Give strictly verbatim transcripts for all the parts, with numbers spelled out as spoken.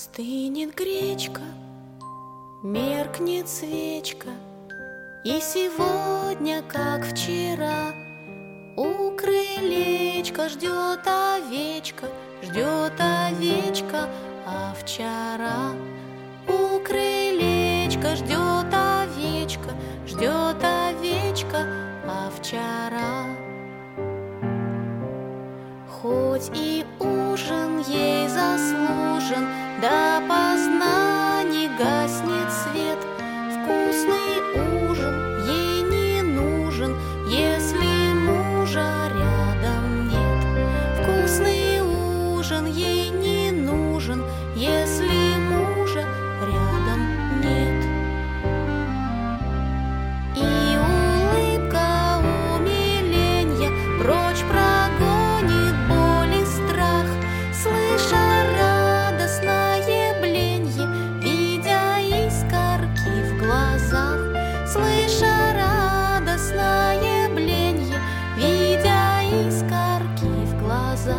Стынет гречка, меркнет свечка, и сегодня, как вчера, у крылечка ждет овечка, ждет овечка, а вчера у крылечка ждет овечка, ждет овечка, а вчера. Хоть и ужин ей заслужен, допоздна не гаснет свет, вкусный ужин ей не нужен, если мужа рядом нет. Вкусный ужин ей не нужен, если мужа рядом нет. И улыбка умиленья прочь прогонит боль и страх, слыша радостное бленье, видя искорки в глазах, слыша радостное бленье, видя искорки в глазах.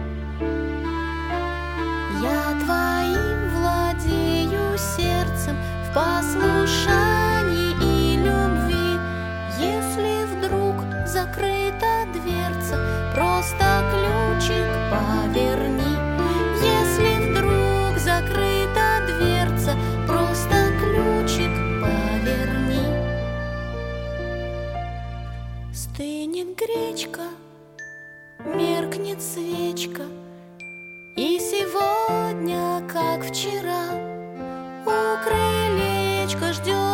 Я твоим владею сердцем в послушании и любви. Если вдруг закрыта дверца, просто ключик поверни. Если вдруг закрыта дверца, просто ключик поверни. Стынет гречка, меркнет свечка, и сегодня, как вчера, у крылечка ждет